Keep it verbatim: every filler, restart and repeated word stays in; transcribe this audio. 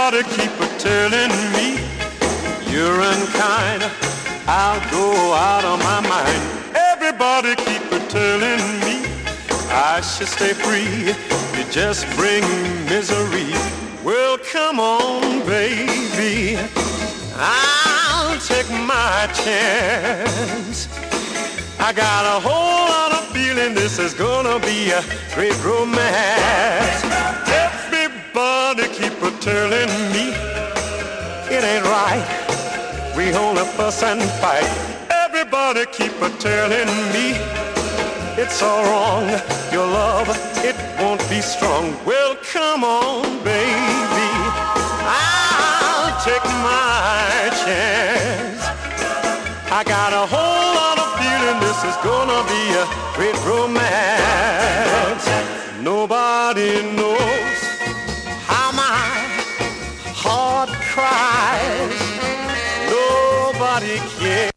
Everybody keep a telling me you're unkind. I'll go out of my mind. Everybody keep a telling me I should stay free. You just bring misery. Well, come on, baby, I'll take my chance. I got a whole lot of feeling this is gonna be a great romance. Everybody keep a telling me it ain't right. We only fuss and fight. Everybody keep a telling me it's all wrong. Your love, it won't be strong. Well, come on, baby, I'll take my chance. I got a whole lot of feeling this is gonna be a great romance. Nobody knows how my heart cries. Nobody cares.